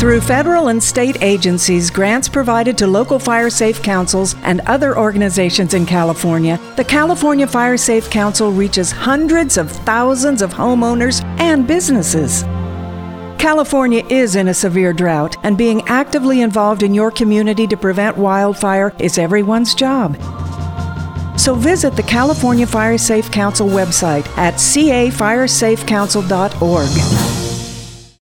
Through federal and state agencies, grants provided to local fire safe councils and other organizations in California, the California Fire Safe Council reaches hundreds of thousands of homeowners and businesses. California is in a severe drought, and being actively involved in your community to prevent wildfire is everyone's job. So visit the California Fire Safe Council website at cafiresafecouncil.org.